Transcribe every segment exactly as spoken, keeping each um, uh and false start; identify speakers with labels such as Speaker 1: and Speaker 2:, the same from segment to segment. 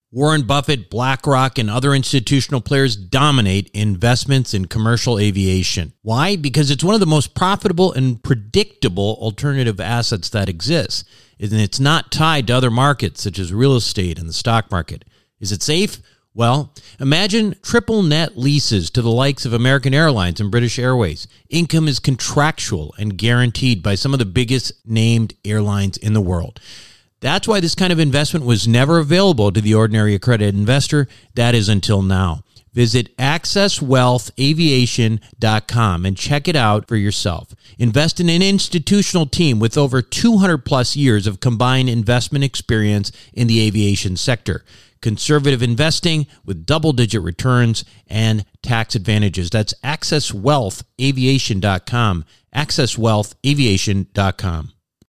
Speaker 1: Warren Buffett, BlackRock, and other institutional players dominate investments in commercial aviation. Why? Because it's one of the most profitable and predictable alternative assets that exists, and it's not tied to other markets such as real estate and the stock market. Is it safe? Well, imagine triple net leases to the likes of American Airlines and British Airways. Income is contractual and guaranteed by some of the biggest named airlines in the world. That's why this kind of investment was never available to the ordinary accredited investor. That is until now. Visit access wealth aviation dot com and check it out for yourself. Invest in an institutional team with over two hundred plus years of combined investment experience in the aviation sector. Conservative investing with double-digit returns and tax advantages. That's access wealth aviation dot com. access wealth aviation dot com.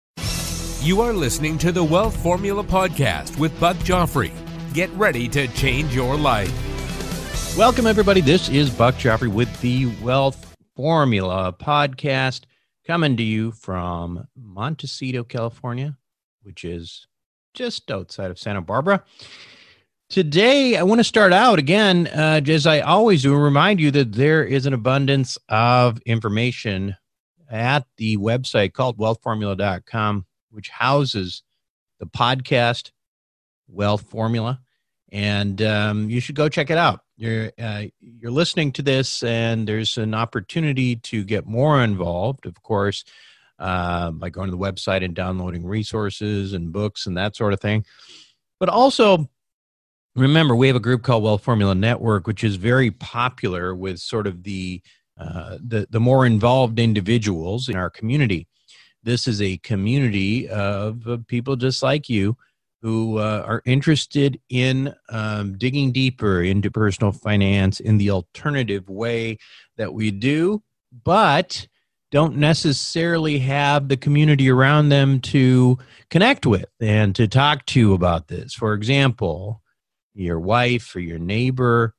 Speaker 2: You are listening to the Wealth Formula Podcast with Buck Joffrey. Get ready to change your life.
Speaker 1: Welcome, everybody. This is Buck Joffrey with the Wealth Formula Podcast, coming to you from Montecito, California, which is just outside of Santa Barbara. Today, I want to start out again, uh, as I always do, remind you that there is an abundance of information at the website called wealth formula dot com, which houses the podcast Wealth Formula, and um, you should go check it out. You're uh, you're listening to this, and there's an opportunity to get more involved, of course, uh, by going to the website and downloading resources and books and that sort of thing. But also, remember, we have a group called Wealth Formula Network, which is very popular with sort of the uh, the, the more involved individuals in our community. This is a community of uh, people just like you who uh, are interested in um, digging deeper into personal finance in the alternative way that we do, but don't necessarily have the community around them to connect with and to talk to about this. For example, your wife or your neighbor,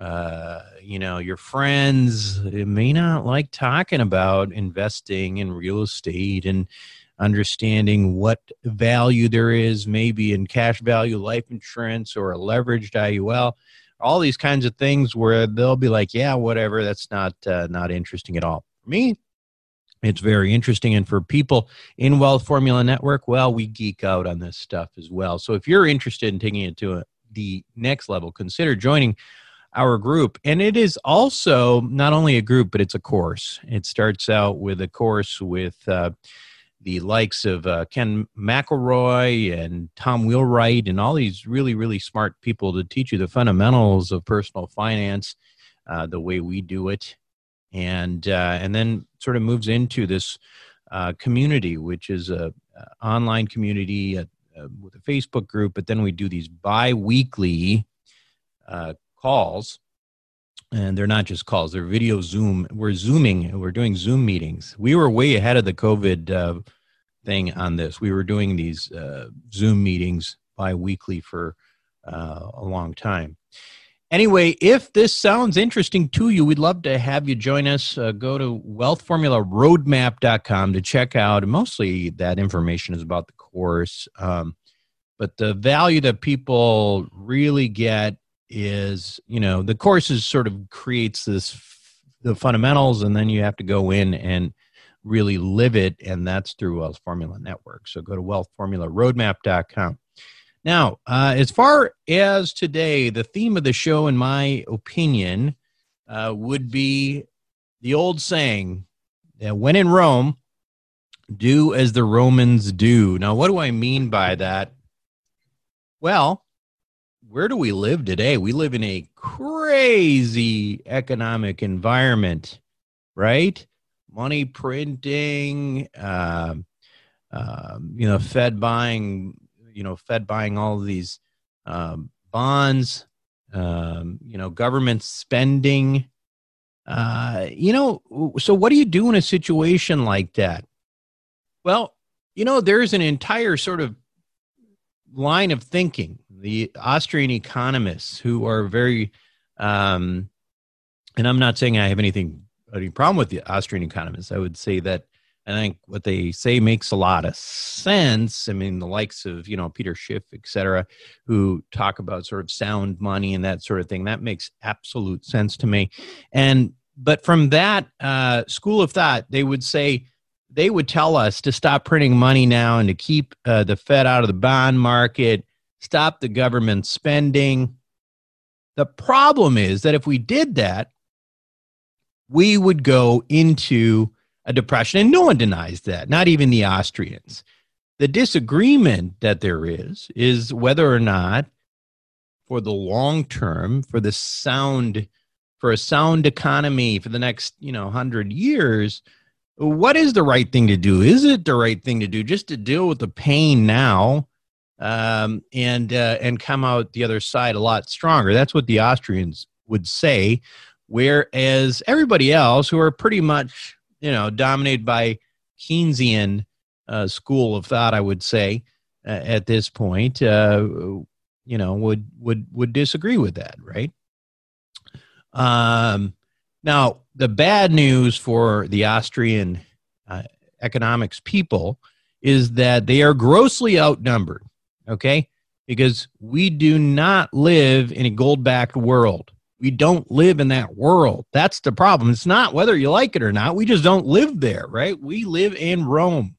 Speaker 1: uh, you know, your friends may not like talking about investing in real estate and understanding what value there is maybe in cash value life insurance or a leveraged I U L, all these kinds of things where they'll be like, yeah, whatever, that's not uh, not interesting at all. For me, it's very interesting. And for people in Wealth Formula Network, well, we geek out on this stuff as well. So if you're interested in taking it to a, the next level, consider joining our group. And it is also not only a group, but it's a course. It starts out with a course with uh, the likes of uh, Ken McElroy and Tom Wheelwright and all these really, really smart people to teach you the fundamentals of personal finance, uh, the way we do it. And uh, and then sort of moves into this uh, community, which is a, a online community uh, uh, with a Facebook group. But then we do these bi-weekly uh calls, and they're not just calls, they're video Zoom. We're Zooming, we're doing Zoom meetings. We were way ahead of the COVID uh, thing on this. We were doing these uh, Zoom meetings bi-weekly for uh, a long time. Anyway, if this sounds interesting to you, we'd love to have you join us. Uh, go to wealth formula roadmap dot com to check out. Mostly that information is about the course, um, but the value that people really get is, you know, the courses sort of creates this, the fundamentals, and then you have to go in and really live it, and that's through Wealth Formula Network. So go to wealth formula roadmap dot com. Now, uh, as far as today, the theme of the show, in my opinion, uh, would be the old saying that when in Rome, do as the Romans do. Now, what do I mean by that? Well, where do we live today? We live in a crazy economic environment, right? Money printing, uh, uh, you know, Fed buying, you know, Fed buying all of these um, bonds, um, you know, government spending. Uh, you know, so what do you do in a situation like that? Well, you know, there's an entire sort of line of thinking. The Austrian economists who are very, um, and I'm not saying I have anything, any problem with the Austrian economists. I would say that I think what they say makes a lot of sense. I mean, the likes of, you know, Peter Schiff, et cetera, who talk about sort of sound money and that sort of thing, that makes absolute sense to me. And, but from that uh, school of thought, they would say, they would tell us to stop printing money now and to keep uh, the Fed out of the bond market, stop the government spending. The problem is that if we did that, we would go into a depression, and no one denies that, not even the Austrians. The disagreement that there is, is whether or not for the long term, for the sound, for a sound economy for the next, you know, hundred years, what is the right thing to do? Is it the right thing to do just to deal with the pain now um, and, uh, and come out the other side a lot stronger? That's what the Austrians would say, whereas everybody else who are pretty much, you know, dominated by Keynesian uh, school of thought, I would say, uh, at this point, uh, you know, would would would disagree with that, right? Um, now, the bad news for the Austrian uh, economics people is that they are grossly outnumbered, okay? Because we do not live in a gold-backed world. We don't live in that world. That's the problem. It's not whether you like it or not. We just don't live there, right? We live in Rome.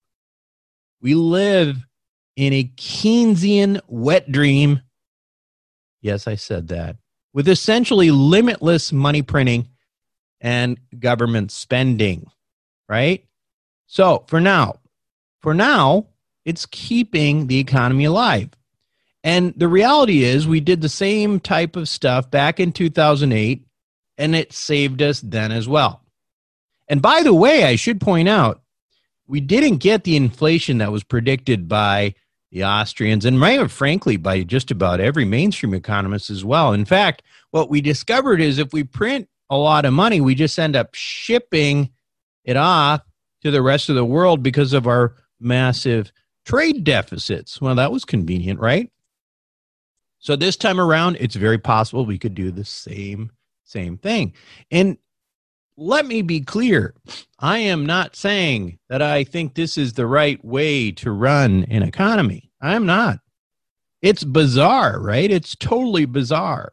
Speaker 1: We live in a Keynesian wet dream. Yes, I said that. With essentially limitless money printing and government spending, right? So for now, for now, it's keeping the economy alive. And the reality is we did the same type of stuff back in two thousand eight, and it saved us then as well. And by the way, I should point out, we didn't get the inflation that was predicted by the Austrians and, frankly, by just about every mainstream economist as well. In fact, what we discovered is if we print a lot of money, we just end up shipping it off to the rest of the world because of our massive trade deficits. Well, that was convenient, right? So this time around, it's very possible we could do the same, same thing. And let me be clear. I am not saying that I think this is the right way to run an economy. I'm not. It's bizarre, right? It's totally bizarre.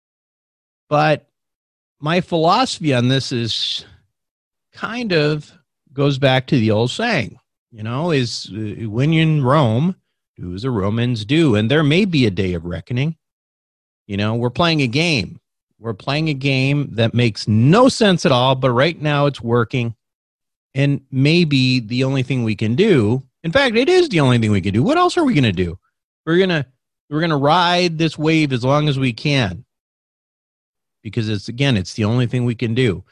Speaker 1: But my philosophy on this is kind of goes back to the old saying, you know, is uh, when you're in Rome, do as the Romans do. And there may be a day of reckoning. You know, we're playing a game. We're playing a game that makes no sense at all, but right now it's working. And maybe the only thing we can do, in fact, it is the only thing we can do. What else are we going to do? We're going to we're going to ride this wave as long as we can. Because it's, again, it's the only thing we can do.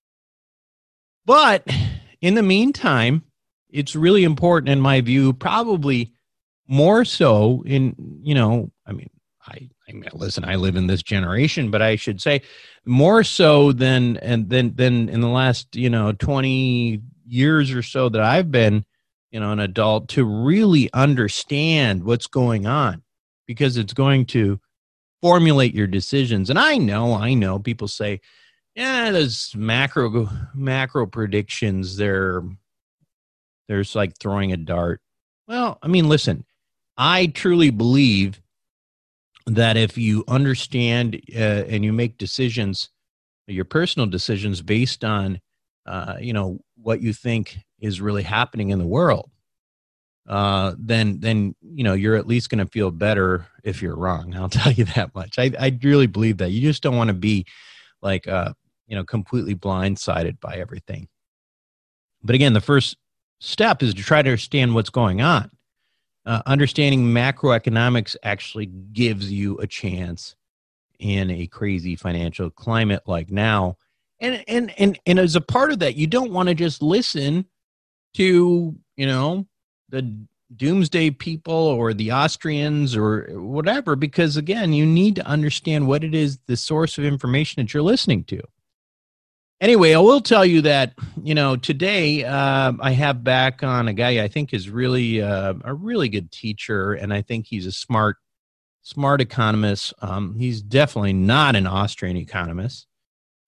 Speaker 1: But in the meantime, it's really important, in my view, probably more so in, you know, I mean, I, I mean, listen, I live in this generation, but I should say more so than, and then, than in the last, you know, twenty years or so that I've been, you know, an adult, to really understand what's going on, because it's going to formulate your decisions. And I know, I know people say, yeah, those macro, macro predictions, they're, they're like throwing a dart. Well, I mean, listen, I truly believe that if you understand uh, and you make decisions, your personal decisions based on, uh, you know, what you think is really happening in the world, uh, then, then, you know, you're at least going to feel better if you're wrong. I'll tell you that much. I, I really believe that. You just don't want to be like, uh, you know, completely blindsided by everything. But again, the first step is to try to understand what's going on. Uh, understanding macroeconomics actually gives you a chance in a crazy financial climate like now. And, and, and, and as a part of that, you don't want to just listen to, you know, the doomsday people or the Austrians or whatever, because again, you need to understand what it is, the source of information that you're listening to. Anyway, I will tell you that, you know, today uh, I have back on a guy I think is really uh, a really good teacher, and I think he's a smart, smart economist. Um, he's definitely not an Austrian economist.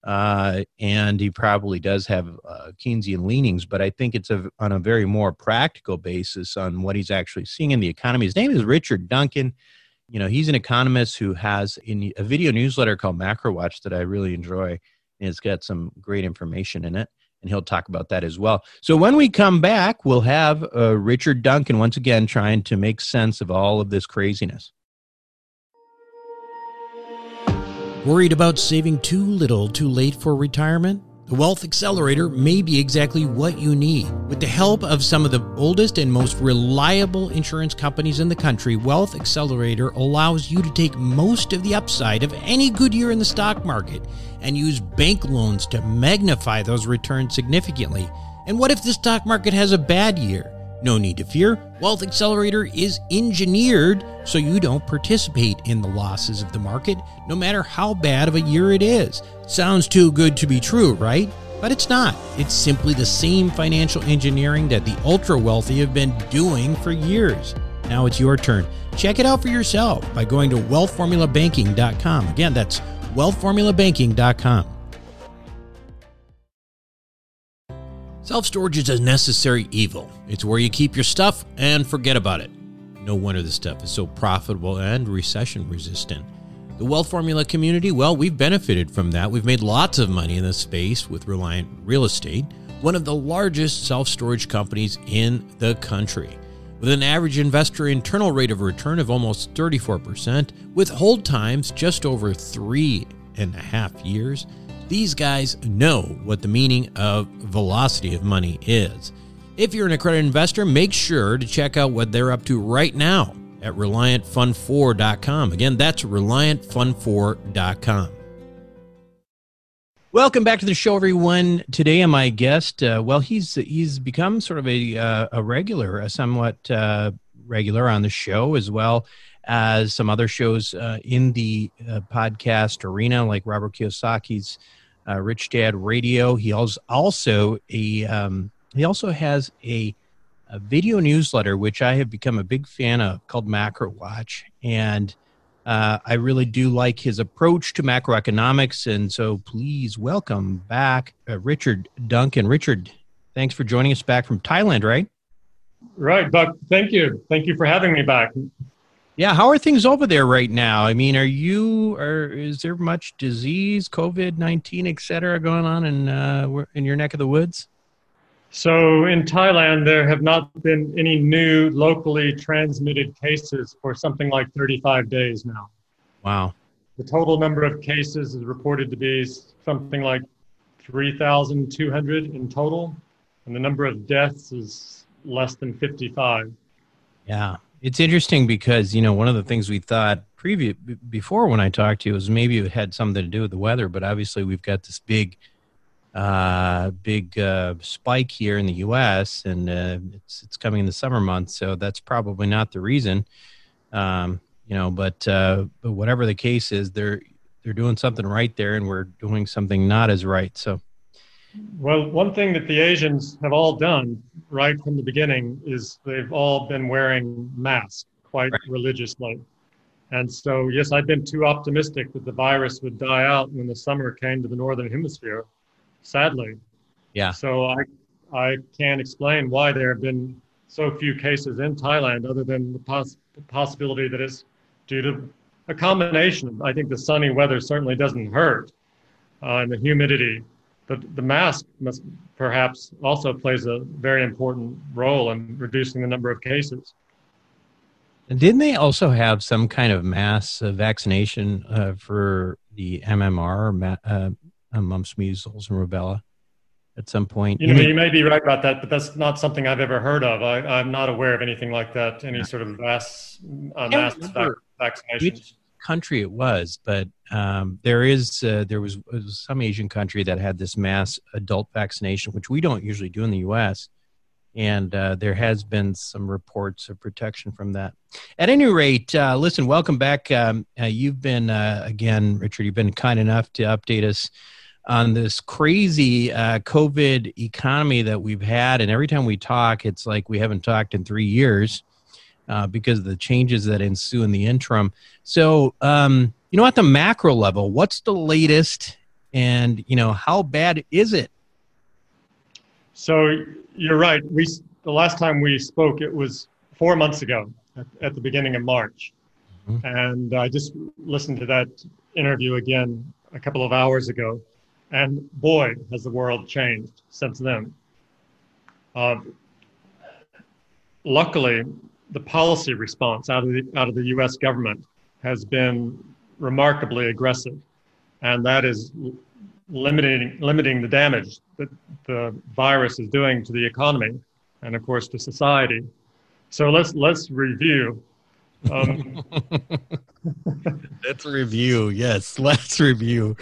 Speaker 1: uh, and he probably does have uh, Keynesian leanings, but I think it's a, on a very more practical basis on what he's actually seeing in the economy. His name is Richard Duncan. You know, he's an economist who has in a video newsletter called Macro Watch that I really enjoy, and it's got some great information in it, and he'll talk about that as well. So when we come back, we'll have uh, Richard Duncan once again trying to make sense of all of this craziness.
Speaker 3: Worried about saving too little too late for retirement? The Wealth Accelerator may be exactly what you need. With the help of some of the oldest and most reliable insurance companies in the country, Wealth Accelerator allows you to take most of the upside of any good year in the stock market and use bank loans to magnify those returns significantly. And what if the stock market has a bad year? No need to fear. Wealth Accelerator is engineered so you don't participate in the losses of the market, no matter how bad of a year it is. Sounds too good to be true, right? But it's not. It's simply the same financial engineering that the ultra wealthy have been doing for years. Now it's your turn. Check it out for yourself by going to wealth formula banking dot com. Again, that's wealth formula banking dot com. Self-storage is a necessary evil. It's where you keep your stuff and forget about it. No wonder this stuff is so profitable and recession resistant. The Wealth Formula community, well, we've benefited from that. We've made lots of money in this space with Reliant Real Estate, one of the largest self-storage companies in the country. With an average investor internal rate of return of almost thirty-four percent, with hold times just over three and a half years, these guys know what the meaning of velocity of money is. If you're an accredited investor, make sure to check out what they're up to right now at reliant fund four dot com. Again, that's reliant fund four dot com.
Speaker 1: Welcome back to the show, everyone. Today, my guest, uh, well, he's he's become sort of a uh, a regular, a somewhat uh, regular on the show, as well as some other shows uh, in the uh, podcast arena, like Robert Kiyosaki's Uh, Rich Dad Radio. He also a um, he also has a, a video newsletter, which I have become a big fan of, called Macro Watch, and uh, I really do like his approach to macroeconomics. And so, please welcome back uh, Richard Duncan. Richard, thanks for joining us back from Thailand, right?
Speaker 4: Right, Buck. Thank you. Thank you for having me back.
Speaker 1: Yeah, how are things over there right now? I mean, are you, or is there much disease, COVID nineteen, et cetera, going on in uh, in your neck of the woods?
Speaker 4: So in Thailand, there have not been any new locally transmitted cases for something like thirty-five days now.
Speaker 1: Wow.
Speaker 4: The total number of cases is reported to be something like three thousand two hundred in total, and the number of deaths is less than fifty-five.
Speaker 1: Yeah. It's interesting because, you know, one of the things we thought previous before when I talked to you was maybe it had something to do with the weather, but obviously we've got this big, uh, big uh, spike here in the U S and uh, it's it's coming in the summer months, so that's probably not the reason. Um, you know, but uh, but whatever the case is, they're they're doing something right there, and we're doing something not as right. So.
Speaker 4: Well, one thing that the Asians have all done right from the beginning is they've all been wearing masks quite right. religiously. And so, yes, I've been too optimistic that the virus would die out when the summer came to the Northern Hemisphere, sadly.
Speaker 1: Yeah.
Speaker 4: So I, I can't explain why there have been so few cases in Thailand, other than the poss- possibility that it's due to a combination. I think the sunny weather certainly doesn't hurt, uh, and the humidity. But the mask must perhaps also plays a very important role in reducing the number of cases.
Speaker 1: And didn't they also have some kind of mass uh, vaccination uh, for the M M R, ma- uh, mumps, measles, and rubella at some point?
Speaker 4: You know, you may be right about that, but that's not something I've ever heard of. I, I'm not aware of anything like that, any sort of mass, uh, mass vac- vaccinations.
Speaker 1: Country it was, but um, there is uh, there was, was some Asian country that had this mass adult vaccination, which we don't usually do in the U S, and uh, there has been some reports of protection from that. At any rate, uh, listen, welcome back. Um, uh, you've been uh, again, Richard. You've been kind enough to update us on this crazy uh, COVID economy that we've had, and every time we talk, it's like we haven't talked in three years. Uh, because of the changes that ensue in the interim. So, um, you know, at the macro level, what's the latest
Speaker 3: And, you know, how bad is it?
Speaker 4: So you're right. We the last time we spoke, it was four months ago at, at the beginning of March. Mm-hmm. And I just listened to that interview again a couple of hours ago. And boy, has the world changed since then. Uh, luckily, the policy response out of the, out of the U S government has been remarkably aggressive. And that is limiting limiting the damage that the virus is doing to the economy and, of course, to society. So let's let's review. Um,
Speaker 3: let's review. Yes, let's review.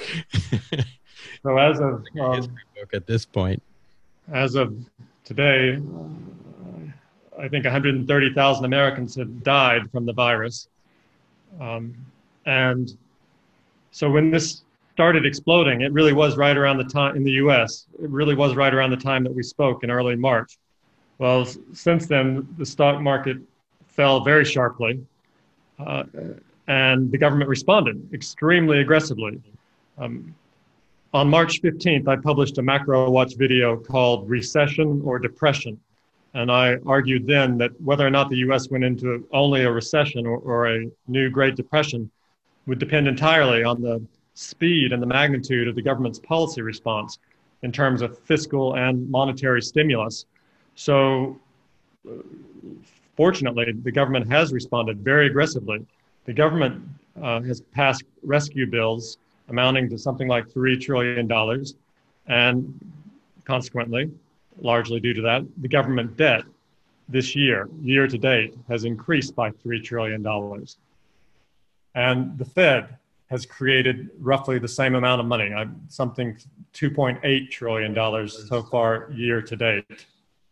Speaker 4: So as of um,
Speaker 3: history book at this point,
Speaker 4: as of today, uh, I think one hundred thirty thousand Americans have died from the virus, um, and so when this started exploding, it really was right around the time in the U S. It really was right around the time that we spoke in early March. Well, s- since then, the stock market fell very sharply, uh, and the government responded extremely aggressively. Um, on March fifteenth, I published a Macro Watch video called Recession or Depression. And I argued then that whether or not the U S went into only a recession or, or a new Great Depression would depend entirely on the speed and the magnitude of the government's policy response in terms of fiscal and monetary stimulus. So uh, fortunately, the government has responded very aggressively. The government uh, has passed rescue bills amounting to something like three trillion dollars. And consequently, largely due to that, the government debt this year, year to date, has increased by three trillion dollars. And the Fed has created roughly the same amount of money, something two point eight trillion dollars so far year to date.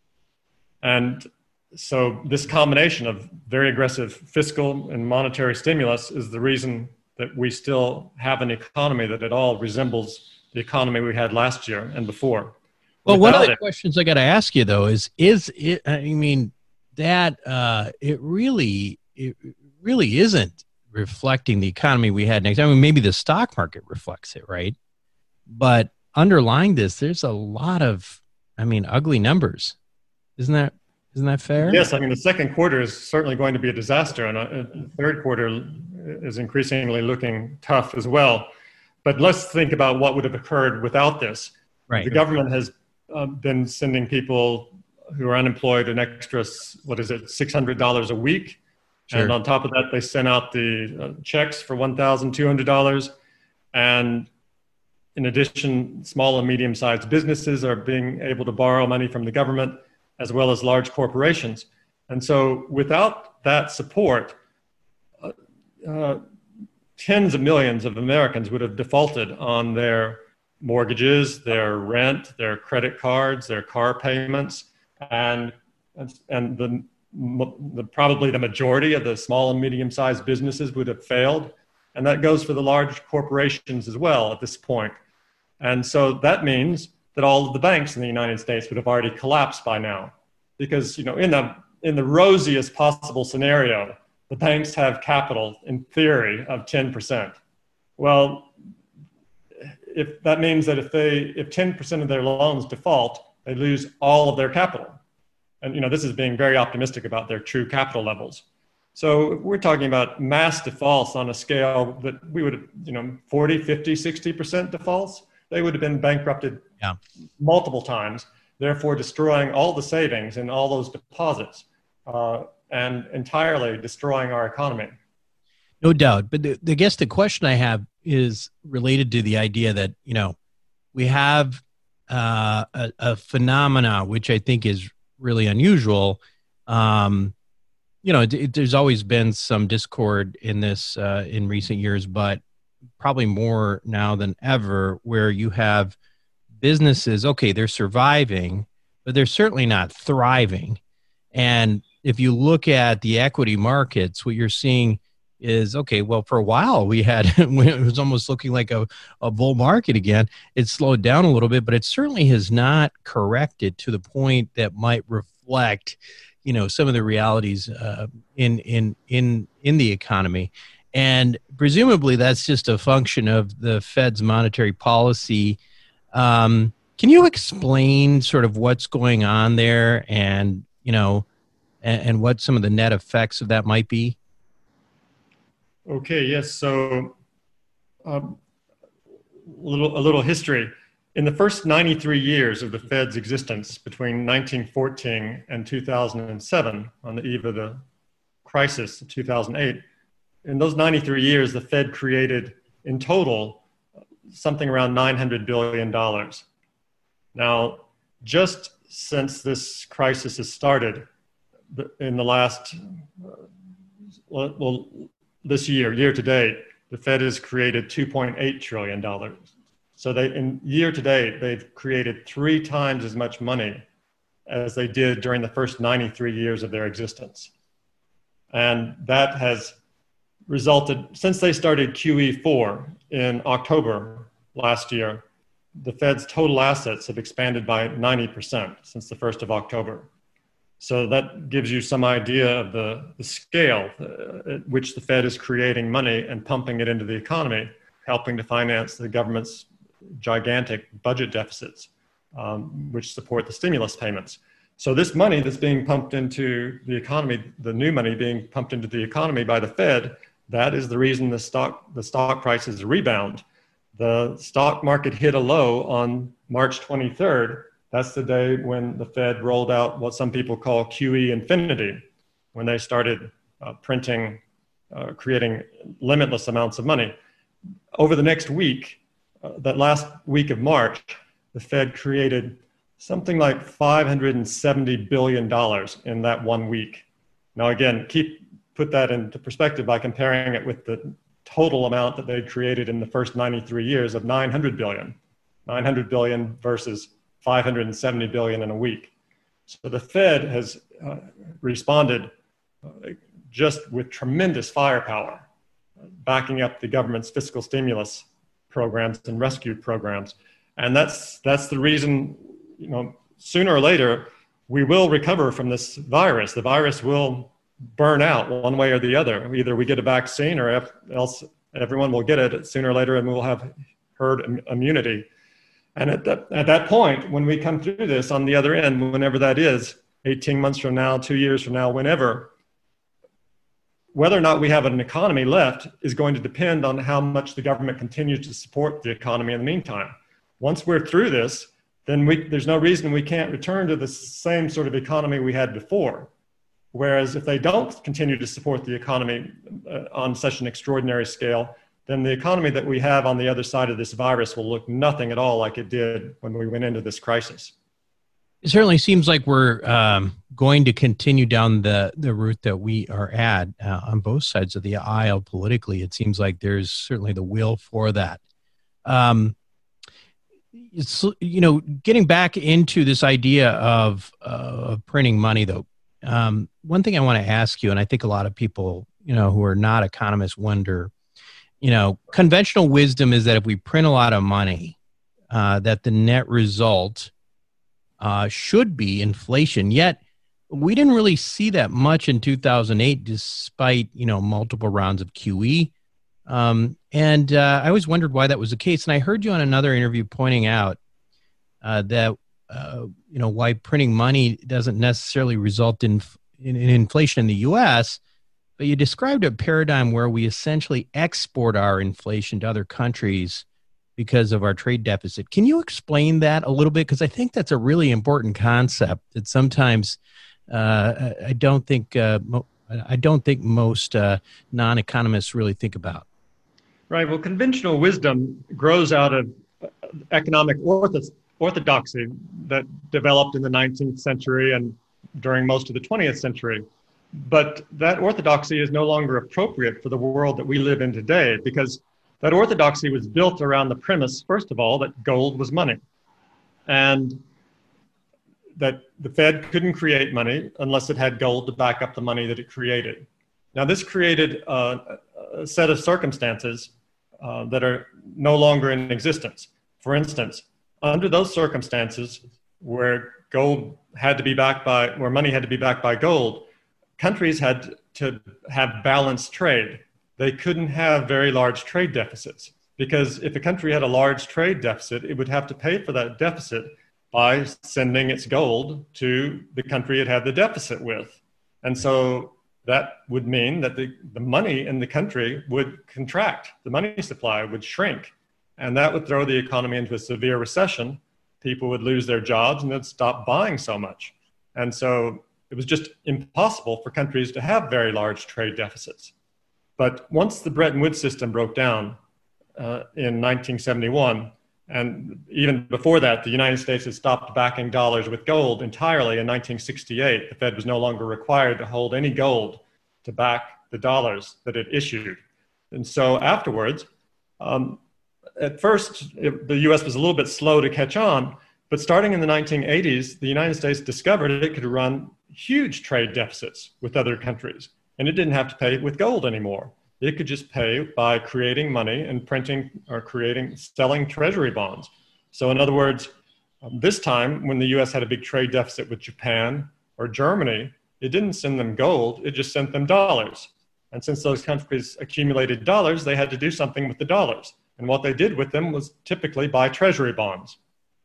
Speaker 4: And so this combination of very aggressive fiscal and monetary stimulus is the reason that we still have an economy that at all resembles the economy we had last year and before.
Speaker 3: Well,
Speaker 4: Without
Speaker 3: one of the
Speaker 4: it,
Speaker 3: questions I got to ask you though is, is it, I mean, that uh, it really, it really isn't reflecting the economy we had next. I mean, maybe the stock market reflects it, right? But underlying this, there's a lot of, I mean, ugly numbers. Isn't that, isn't that fair?
Speaker 4: Yes, I mean, the second quarter is certainly going to be a disaster, and the third quarter is increasingly looking tough as well. But let's think about what would have occurred without this.
Speaker 3: Right.
Speaker 4: The government has uh, been sending people who are unemployed an extra, what is it, six hundred dollars a week. Sure. And on top of that, they sent out the uh, checks for one thousand two hundred dollars. And in addition, small and medium-sized businesses are being able to borrow money from the government, as well as large corporations. And so without that support, uh, uh, tens of millions of Americans would have defaulted on their mortgages, their rent, their credit cards, their car payments, and, and the, the, probably the majority of the small and medium-sized businesses would have failed. And that goes for the large corporations as well at this point. And so that means that all of the banks in the United States would have already collapsed by now. Because, you know, in the, in the rosiest possible scenario, the banks have capital, in theory, of ten percent. Well, if that means that if they, if ten percent of their loans default, they lose all of their capital. And, you know, this is being very optimistic about their true capital levels. So we're talking about mass defaults on a scale that we would, you know, forty, fifty, sixty percent defaults. They would have been bankrupted yeah. multiple times, therefore destroying all the savings and all those deposits uh, and entirely destroying our economy.
Speaker 3: No doubt. But the, I guess the question I have is related to the idea that, you know, we have uh, a, a phenomena, which I think is really unusual. Um, you know, it, it, there's always been some discord in this uh, in recent years, but probably more now than ever, where you have businesses, okay, they're surviving, but they're certainly not thriving. And if you look at the equity markets, what you're seeing is, okay, well, for a while we had, it was almost looking like a, a bull market again. It slowed down a little bit, but it certainly has not corrected to the point that might reflect, you know, some of the realities uh, in, in, in, in the economy.
Speaker 1: And presumably that's just a function of the Fed's monetary policy. Um, can you explain sort of what's going on there and, you know, and, and what some of the net effects of that might be?
Speaker 4: Okay, yes. So um, a little, a little history. In the first ninety-three years of the Fed's existence, between nineteen fourteen and two thousand seven, on the eve of the crisis of two thousand eight, in those ninety-three years, the Fed created in total something around nine hundred billion dollars. Now, just since this crisis has started, in the last, well, this year, year to date, the Fed has created two point eight trillion dollars. So they, in year to date, they've created three times as much money as they did during the first ninety-three years of their existence. And that has resulted, since they started Q E four in October last year, the Fed's total assets have expanded by ninety percent since the first of October. So that gives you some idea of the, the scale at which the Fed is creating money and pumping it into the economy, helping to finance the government's gigantic budget deficits, um, which support the stimulus payments. So this money that's being pumped into the economy, the new money being pumped into the economy by the Fed, that is the reason the stock, the stock prices rebound. The stock market hit a low on March twenty-third. That's the day when the Fed rolled out what some people call Q E infinity, when they started uh, printing, uh, creating limitless amounts of money. Over the next week, uh, that last week of March, the Fed created something like five hundred seventy billion dollars in that one week. Now, again, keep put that into perspective by comparing it with the total amount that they created in the first ninety-three years of nine hundred billion. nine hundred billion versus five hundred seventy billion in a week. So the Fed has uh, responded uh, just with tremendous firepower, uh, backing up the government's fiscal stimulus programs and rescue programs. And that's, that's the reason, you know, sooner or later, we will recover from this virus. The virus will burn out one way or the other. Either we get a vaccine or else everyone will get it sooner or later and we'll have herd im- immunity. And at that, at that point, when we come through this on the other end, whenever that is, eighteen months from now, two years from now, whenever, whether or not we have an economy left is going to depend on how much the government continues to support the economy in the meantime. Once we're through this, then we, there's no reason we can't return to the same sort of economy we had before. Whereas if they don't continue to support the economy uh, on such an extraordinary scale, then the economy that we have on the other side of this virus will look nothing at all like it did when we went into this crisis.
Speaker 1: It certainly seems like we're um, going to continue down the, the route that we are at uh, on both sides of the aisle politically. It seems like there's certainly the will for that. Um, it's, you know, getting back into this idea of uh, printing money, though, um, one thing I want to ask you, and I think a lot of people, you know, who are not economists wonder, you know, conventional wisdom is that if we print a lot of money, uh, that the net result uh, should be inflation. Yet we didn't really see that much in two thousand eight, despite, you know, multiple rounds of Q E. Um, and uh, I always wondered why that was the case. And I heard you on another interview pointing out uh, that, uh, you know, why printing money doesn't necessarily result in, in, in inflation in the U S, but you described a paradigm where we essentially export our inflation to other countries because of our trade deficit. Can you explain that a little bit? Because I think that's a really important concept that sometimes uh, I don't think uh, mo- I don't think most uh, non-economists really think about.
Speaker 4: Right. Well, conventional wisdom grows out of economic ortho- orthodoxy that developed in the nineteenth century and during most of the twentieth century. But that orthodoxy is no longer appropriate for the world that we live in today, because that orthodoxy was built around the premise, first of all, that gold was money, and that the Fed couldn't create money unless it had gold to back up the money that it created. Now, this created a, a set of circumstances uh, that are no longer in existence. For instance, under those circumstances where gold had to be backed by, where money had to be backed by gold, countries had to have balanced trade. they couldn't have very large trade deficits, because if a country had a large trade deficit, it would have to pay for that deficit by sending its gold to the country it had the deficit with. And so that would mean that the, the money in the country would contract, the money supply would shrink, and that would throw the economy into a severe recession. People would lose their jobs and they'd stop buying so much. And so it was just impossible for countries to have very large trade deficits. But once the Bretton Woods system broke down uh, in nineteen seventy-one, and even before that, the United States had stopped backing dollars with gold entirely in nineteen sixty-eight. The Fed was no longer required to hold any gold to back the dollars that it issued. And so afterwards, um, at first, it, the U S was a little bit slow to catch on, but starting in the nineteen eighties, the United States discovered it could run huge trade deficits with other countries, and it didn't have to pay with gold anymore. It could just pay by creating money and printing or creating, selling treasury bonds. So in other words, um, this time when the U S had a big trade deficit with Japan or Germany, it didn't send them gold, it just sent them dollars. And since those countries accumulated dollars, they had to do something with the dollars. And what they did with them was typically buy treasury bonds.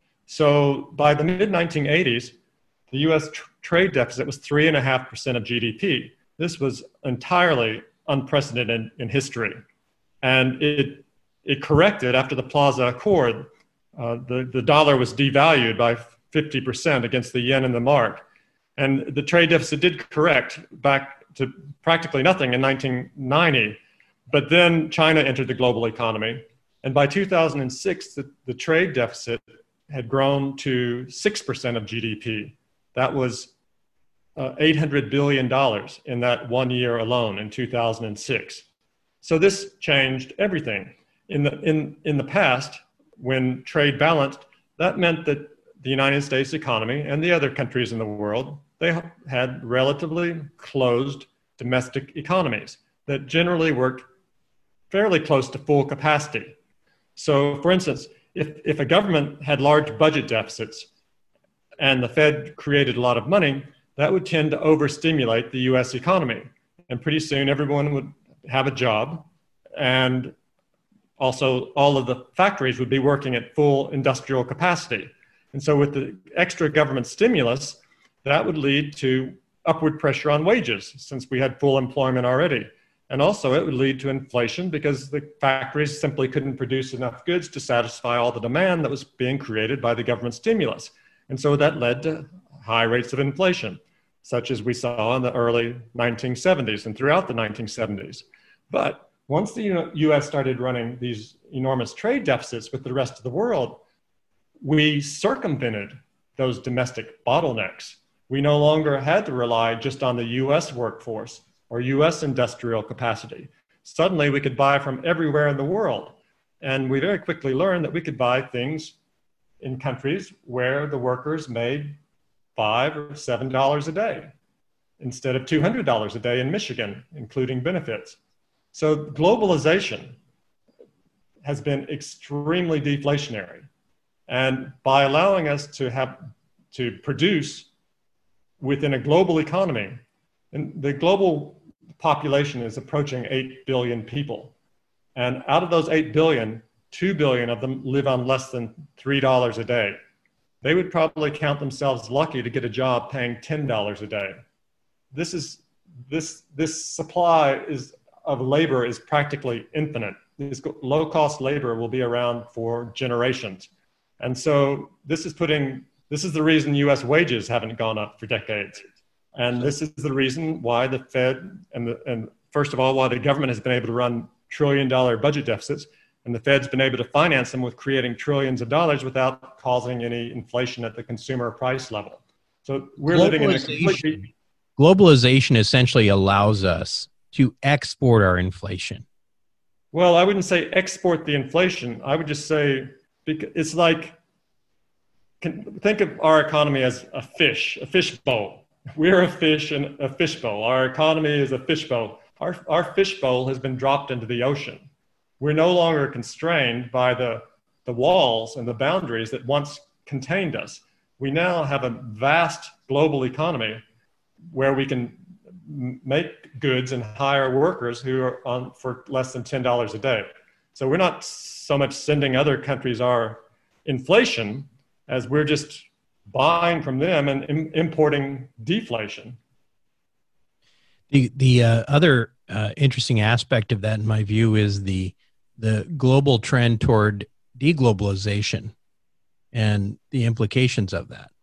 Speaker 4: So by the mid nineteen eighties, the U S tr- trade deficit was three and a half percent of G D P. This was entirely unprecedented in history. And it, it corrected after the Plaza Accord. Uh, the, the dollar was devalued by fifty percent against the yen and the mark. And the trade deficit did correct back to practically nothing in nineteen ninety. But then China entered the global economy. And by two thousand six, the, the trade deficit had grown to six percent of G D P. That was uh, eight hundred billion dollars in that one year alone in two thousand six. So this changed everything. In the, in, in the past, when trade balanced, that meant that the United States economy and the other countries in the world, they had relatively closed domestic economies that generally worked fairly close to full capacity. So for instance, if, if a government had large budget deficits and the Fed created a lot of money, that would tend to overstimulate the U S economy. And pretty soon everyone would have a job, and also all of the factories would be working at full industrial capacity. And so with the extra government stimulus, that would lead to upward pressure on wages since we had full employment already. And also it would lead to inflation because the factories simply couldn't produce enough goods to satisfy all the demand that was being created by the government stimulus. And so that led to high rates of inflation, such as we saw in the early nineteen seventies and throughout the nineteen seventies. But once the U S started running these enormous trade deficits with the rest of the world, we circumvented those domestic bottlenecks. We no longer had to rely just on the U S workforce or U S industrial capacity. Suddenly we could buy from everywhere in the world. And we very quickly learned that we could buy things in countries where the workers made five or seven dollars a day instead of two hundred dollars a day in Michigan, including benefits. So globalization has been extremely deflationary. And by allowing us to have to produce within a global economy, and the global population is approaching eight billion people. And out of those eight billion, two billion of them live on less than three dollars a day. They would probably count themselves lucky to get a job paying ten dollars a day. This is this this supply is of labor is practically infinite. This low-cost labor will be around for generations. And so this is putting, this is the reason U S wages haven't gone up for decades. And this is the reason why the Fed, and, the, and first of all, why the government has been able to run trillion dollar budget deficits, and the Fed's been able to finance them with creating trillions of dollars without causing any inflation at the consumer price level. So we're living in a completely...
Speaker 1: Globalization essentially allows us to export our inflation.
Speaker 4: Well, I wouldn't say export the inflation. I would just say, it's like, can, think of our economy as a fish, a fish bowl. We're a fish in a fish bowl. Our economy is a fish bowl. Our, our fish bowl has been dropped into the ocean. We're no longer constrained by the, the walls and the boundaries that once contained us. We now have a vast global economy where we can make goods and hire workers who are on for less than ten dollars a day. So we're not so much sending other countries our inflation as we're just buying from them and im- importing deflation.
Speaker 3: The the uh, other uh, interesting aspect of that, in my view, is the the global trend toward deglobalization and the implications of that.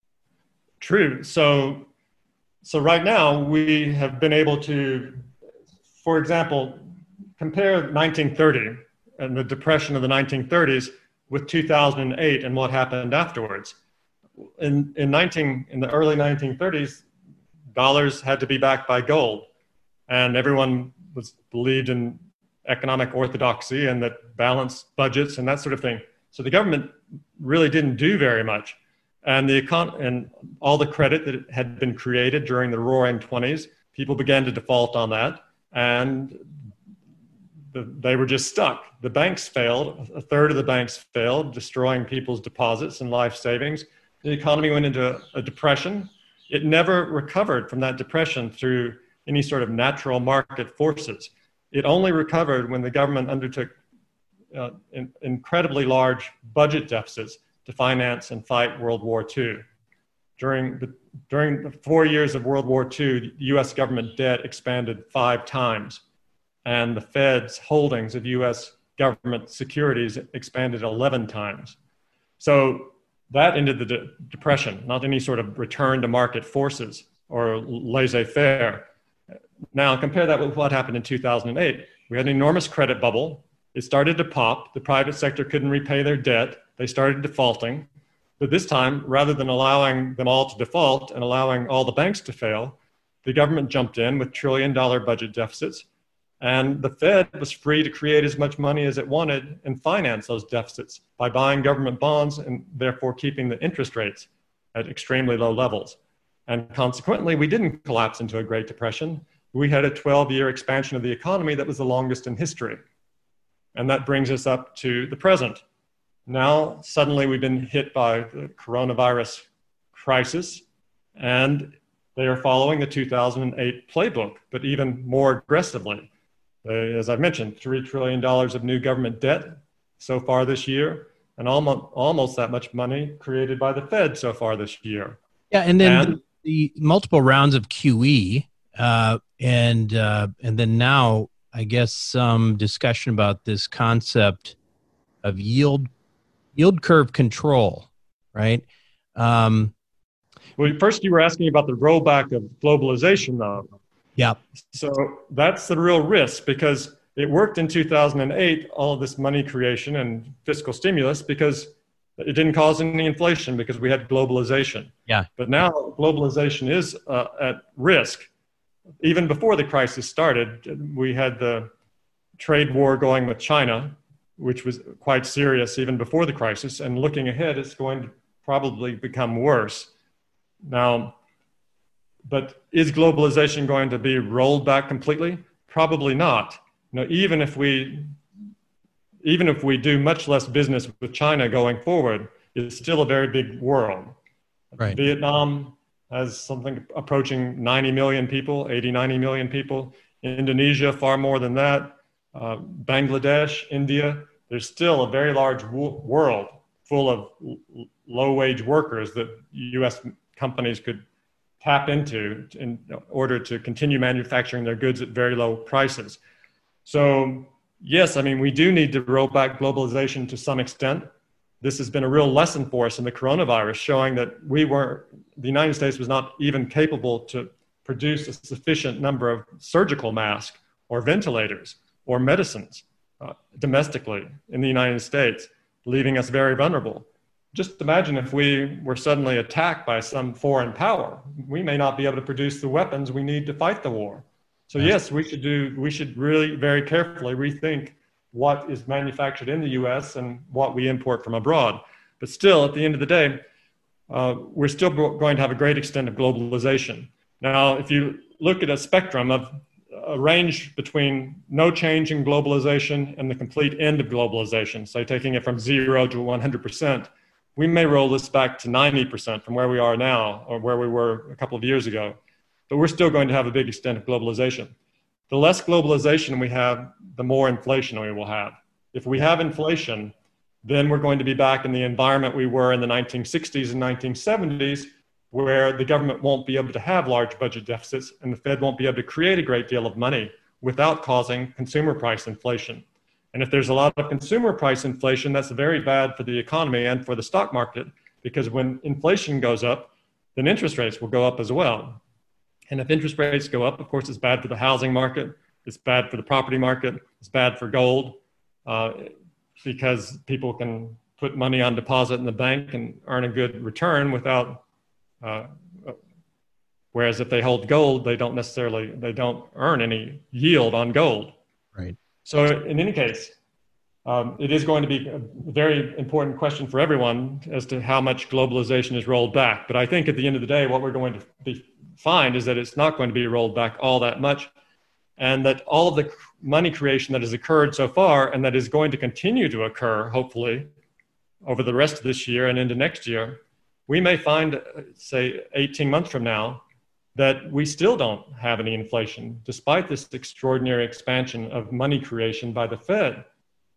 Speaker 4: True. So, so right now we have been able to, for example, compare nineteen thirty and the depression of the nineteen thirties with two thousand eight and what happened afterwards. In in nineteen in the early nineteen thirties, dollars had to be backed by gold, and everyone was believed in economic orthodoxy and that balanced budgets and that sort of thing. So the government really didn't do very much, and the econ- and all the credit that had been created during the Roaring Twenties, people began to default on that, and the, they were just stuck. The banks failed. A third of the banks failed, destroying people's deposits and life savings. The economy went into a, a depression. It never recovered from that depression through any sort of natural market forces. It only recovered when the government undertook uh, in, incredibly large budget deficits to finance and fight World War Two. During the, during the four years of World War Two, the U S government debt expanded five times, and the Fed's holdings of U S government securities expanded eleven times. So that ended the de- depression, not any sort of return to market forces or laissez-faire. Now, compare that with what happened in two thousand eight. We had an enormous credit bubble. It started to pop. The private sector couldn't repay their debt. They started defaulting. But this time, rather than allowing them all to default and allowing all the banks to fail, the government jumped in with trillion-dollar budget deficits, and the Fed was free to create as much money as it wanted and finance those deficits by buying government bonds and therefore keeping the interest rates at extremely low levels. And consequently, we didn't collapse into a Great Depression. We had a twelve-year expansion of the economy that was the longest in history. And that brings us up to the present. Now, suddenly we've been hit by the coronavirus crisis, and they are following the two thousand eight playbook, but even more aggressively. As I've mentioned, three trillion dollars of new government debt so far this year, and almost, almost that much money created by the Fed so far this year.
Speaker 3: Yeah, and then
Speaker 4: and,
Speaker 3: the, the multiple rounds of Q E, uh, and uh, and then now, I guess, some discussion about this concept of yield yield curve control, right? Um,
Speaker 4: well, first you were asking about the rollback of globalization, though.
Speaker 3: Yeah.
Speaker 4: So that's the real risk, because it worked in two thousand eight, all of this money creation and fiscal stimulus, because it didn't cause any inflation because we had globalization.
Speaker 3: Yeah.
Speaker 4: But now globalization is uh, at risk. Even before the crisis started, we had the trade war going with China, which was quite serious even before the crisis. And looking ahead, it's going to probably become worse. Now, but is globalization going to be rolled back completely? Probably not. You know, even if we, even if we do much less business with China going forward, it's still a very big world.
Speaker 3: Right.
Speaker 4: Vietnam has something approaching ninety million people, eighty, ninety million people. Indonesia, far more than that. Uh, Bangladesh, India, there's still a very large w- world full of l- low-wage workers that U S companies could tap into in order to continue manufacturing their goods at very low prices. So yes, I mean, we do need to roll back globalization to some extent. This has been a real lesson for us in the coronavirus, showing that we were, the United States was not even capable to produce a sufficient number of surgical masks or ventilators or medicines uh, domestically in the United States, leaving us very vulnerable. Just imagine if we were suddenly attacked by some foreign power. We may not be able to produce the weapons we need to fight the war. So yes, we should do. We should really very carefully rethink what is manufactured in the U S and what we import from abroad. But still, at the end of the day, uh, we're still going to have a great extent of globalization. Now, if you look at a spectrum of a range between no change in globalization and the complete end of globalization, so taking it from zero to one hundred percent, we may roll this back to ninety percent from where we are now or where we were a couple of years ago. but we're still going to have a big extent of globalization. The less globalization we have, the more inflation we will have. If we have inflation, then we're going to be back in the environment we were in the nineteen sixties and nineteen seventies, where the government won't be able to have large budget deficits and the Fed won't be able to create a great deal of money without causing consumer price inflation. And if there's a lot of consumer price inflation, that's very bad for the economy and for the stock market, because when inflation goes up, then interest rates will go up as well. And if interest rates go up, of course, it's bad for the housing market, it's bad for the property market, it's bad for gold, uh, because people can put money on deposit in the bank and earn a good return without, uh, whereas if they hold gold, they don't necessarily, they don't earn any yield on gold.
Speaker 1: Right.
Speaker 4: So in any case, um, it is going to be a very important question for everyone as to how much globalization is rolled back. But I think at the end of the day, what we're going to be, find is that it's not going to be rolled back all that much, and that all of the money creation that has occurred so far and that is going to continue to occur, hopefully, over the rest of this year and into next year, we may find, say, eighteen months from now, that we still don't have any inflation, despite this extraordinary expansion of money creation by the Fed.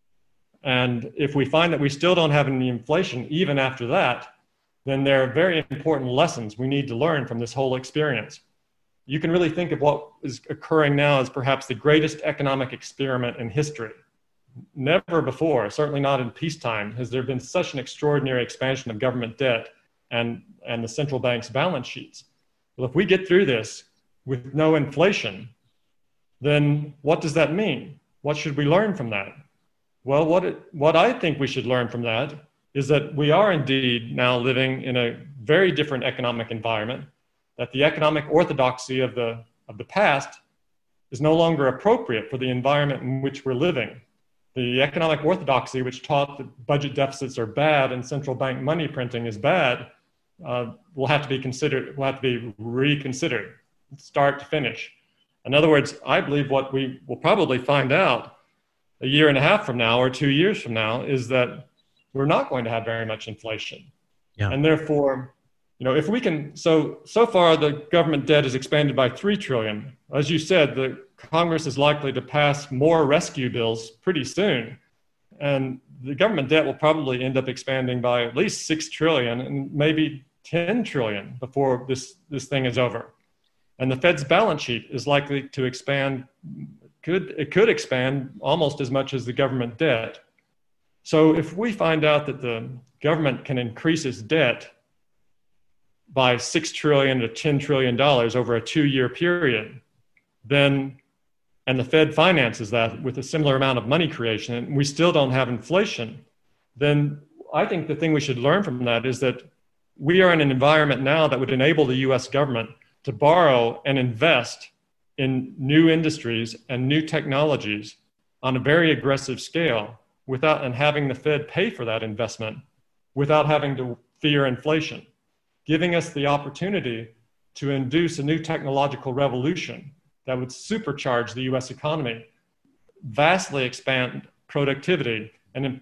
Speaker 4: And if we find that we still don't have any inflation, even after that, then there are very important lessons we need to learn from this whole experience. You can really think of what is occurring now as perhaps the greatest economic experiment in history. Never before, certainly not in peacetime, has there been such an extraordinary expansion of government debt and, and the central bank's balance sheets. Well, if we get through this with no inflation, then what does that mean? What should we learn from that? Well, what, it, what I think we should learn from that is that we are indeed now living in a very different economic environment, that the economic orthodoxy of the, of the past is no longer appropriate for the environment in which we're living. The economic orthodoxy, which taught that budget deficits are bad and central bank money printing is bad, uh, will have to be considered, will have to be reconsidered, start to finish. In other words, I believe what we will probably find out a year and a half from now or two years from now is that we're not going to have very much inflation.
Speaker 1: Yeah.
Speaker 4: And therefore, you know, if we can, so, so far the government debt is expanded by three trillion. As you said, the Congress is likely to pass more rescue bills pretty soon. And the government debt will probably end up expanding by at least six trillion and maybe ten trillion before this, this thing is over. And the Fed's balance sheet is likely to expand, could, it could expand almost as much as the government debt. So if we find out that the government can increase its debt by six trillion to ten trillion dollars over a two-year period, then, and the Fed finances that with a similar amount of money creation, and we still don't have inflation, then I think the thing we should learn from that is that we are in an environment now that would enable the U S government to borrow and invest in new industries and new technologies on a very aggressive scale without, and having the Fed pay for that investment without having to fear inflation, giving us the opportunity to induce a new technological revolution that would supercharge the U S economy, vastly expand productivity, and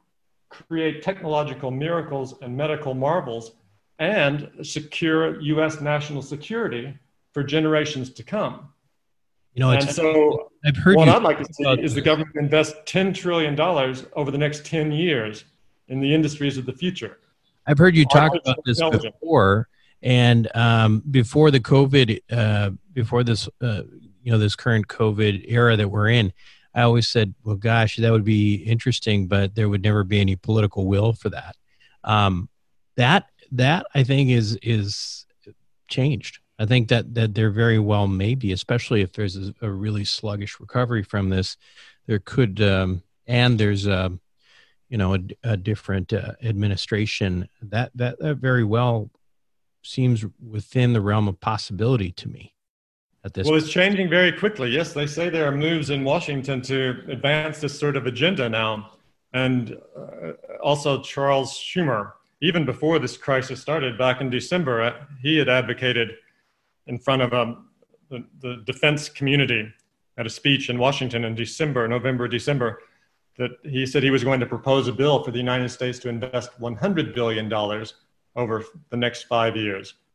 Speaker 4: create technological miracles and medical marvels, and secure U S national security for generations to come.
Speaker 1: You know, it's,
Speaker 4: and so
Speaker 1: I've heard
Speaker 4: what
Speaker 1: you
Speaker 4: I'd like to see is the government invest ten trillion dollars over the next ten years in the industries of the future.
Speaker 1: I've heard you talk about this before, and um, before the COVID, uh, before this, uh, you know, this current COVID era that we're in, I always said, well, gosh, that would be interesting, but there would never be any political will for that. Um, that, that I think is, is changed. I think that, that there very well may be, especially if there's a, a really sluggish recovery from this, there could, um, and there's a, you know, a, a different uh, administration, that, that, that very well seems within the realm of possibility to me at this
Speaker 4: Well,
Speaker 1: point.
Speaker 4: It's changing very quickly. Yes, they say there are moves in Washington to advance this sort of agenda now. And uh, also Charles Schumer, even before this crisis started back in December, he had advocated in front of um, the, the defense community at a speech in Washington in December, November, December, that he said he was going to propose a bill for the United States to invest one hundred billion dollars over the next five years.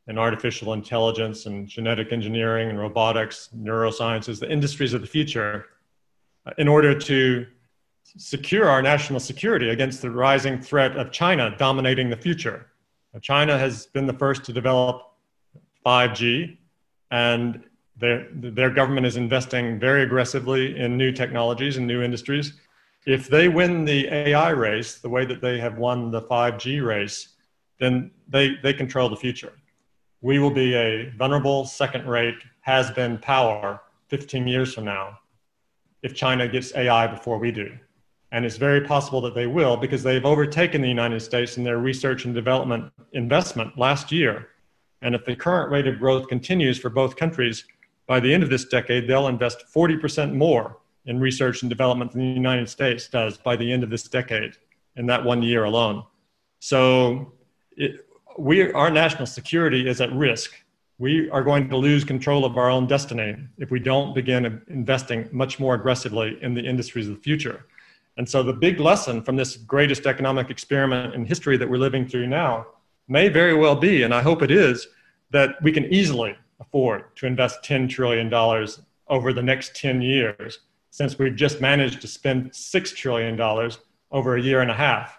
Speaker 4: and artificial intelligence and genetic engineering and robotics, neurosciences, the industries of the future, uh, in order to secure our national security against the rising threat of China dominating the future. Now, China has been the first to develop five G, and their, their government is investing very aggressively in new technologies and new industries. If they win the A I race the way that they have won the five G race, then they, they control the future. We will be a vulnerable, second-rate, has-been power fifteen years from now if China gets A I before we do. And it's very possible that they will, because they've overtaken the United States in their research and development investment last year. And if the current rate of growth continues for both countries, by the end of this decade, they'll invest forty percent more in research and development than the United States does by the end of this decade, in that one year alone. So it, we, our national security is at risk. We are going to lose control of our own destiny if we don't begin investing much more aggressively in the industries of the future. And so the big lesson from this greatest economic experiment in history that we're living through now may very well be, and I hope it is, that we can easily afford to invest ten trillion dollars over the next ten years, since we've just managed to spend six trillion dollars over a year and a half.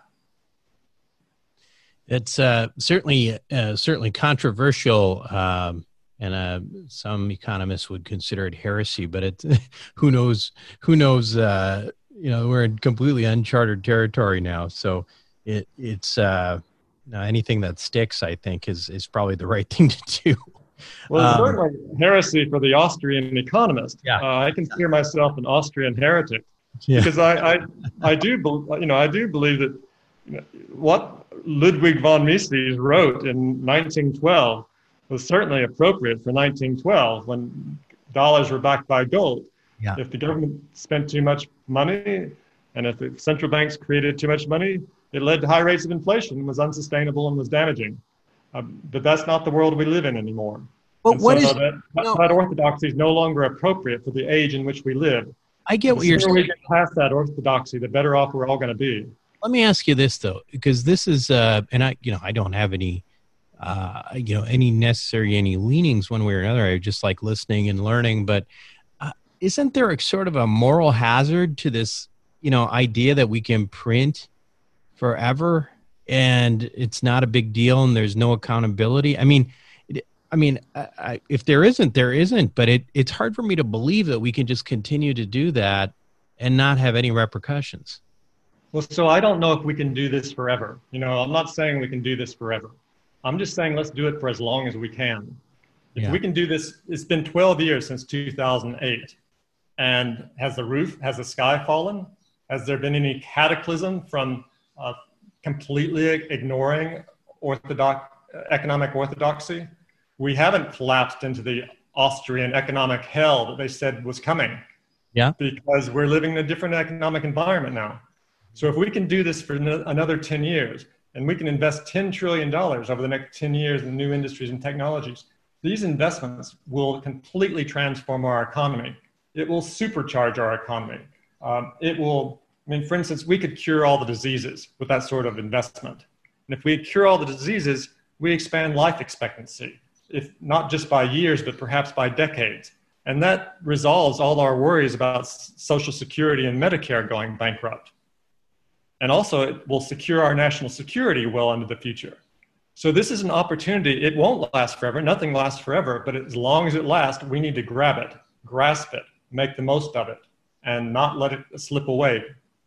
Speaker 3: It's uh, certainly uh, certainly controversial, um, and uh, some economists would consider it heresy. But it, who knows? Who knows? Uh, you know, we're in completely uncharted territory now. So it it's uh, anything that sticks, I think, is is probably the right thing to do.
Speaker 4: Well, it's
Speaker 3: um,
Speaker 4: certainly heresy for the Austrian economist.
Speaker 3: Yeah.
Speaker 4: Uh, I consider myself an Austrian heretic,
Speaker 3: yeah.
Speaker 4: because I, I, I do, be, you know, I do believe that, you know, what Ludwig von Mises wrote in nineteen twelve was certainly appropriate for nineteen twelve, when dollars were backed by gold.
Speaker 3: Yeah.
Speaker 4: If the government spent too much money, and if the central banks created too much money, it led to high rates of inflation and was unsustainable and was damaging. Um, but that's not the world we live in anymore.
Speaker 3: But
Speaker 4: And
Speaker 3: what
Speaker 4: so
Speaker 3: is
Speaker 4: that,
Speaker 3: no,
Speaker 4: that orthodoxy is no longer appropriate for the age in which we live.
Speaker 3: I get what
Speaker 4: The
Speaker 3: you're
Speaker 4: sooner
Speaker 3: saying.
Speaker 4: we get past that orthodoxy, the better off we're all going to be.
Speaker 3: Let me ask you this though, because this is, uh, and I, you know, I don't have any, uh, you know, any necessary any leanings one way or another. I just like listening and learning. But uh, isn't there a sort of a moral hazard to this, you know, idea that we can print forever and it's not a big deal and there's no accountability? I mean, it, I mean, I, I, if there isn't, there isn't. But it, it's hard for me to believe that we can just continue to do that and not have any repercussions.
Speaker 4: Well, so I don't know if we can do this forever. You know, I'm not saying we can do this forever. I'm just saying let's do it for as long as we can. If
Speaker 3: Yeah.
Speaker 4: we can do this, it's been twelve years since two thousand eight. And has the roof, has the sky fallen? Has there been any cataclysm from uh, completely ignoring orthodox, economic orthodoxy? We haven't collapsed into the Austrian economic hell that they said was coming.
Speaker 3: Yeah.
Speaker 4: Because we're living in a different economic environment now. So if we can do this for no, another ten years, and we can invest ten trillion dollars over the next ten years in new industries and technologies, these investments will completely transform our economy. It will supercharge our economy. Um, it will, I mean, for instance, we could cure all the diseases with that sort of investment. And if we cure all the diseases, we expand life expectancy, if not just by years, but perhaps by decades. And that resolves all our worries about Social Security and Medicare going bankrupt. And also it will secure our national security well into the future. So this is an opportunity. It won't last forever. Nothing lasts forever, but as long as it lasts, we need to grab it, grasp it, make the most of it, and not let it slip away.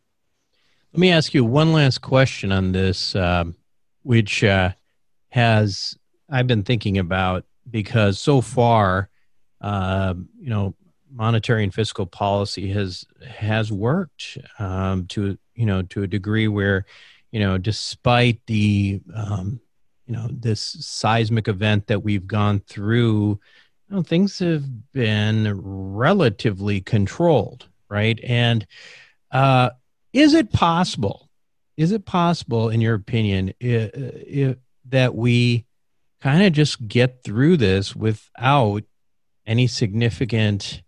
Speaker 3: Let me ask you one last question on this, um, which uh, has I've been thinking about, because so far, uh, you know, monetary and fiscal policy has has worked um, to you know to a degree where, you know, despite the um, you know this seismic event that we've gone through, you know, things have been relatively controlled, right? And uh, is it possible? Is it possible, in your opinion, if, if, that we kind of just get through this without any significant,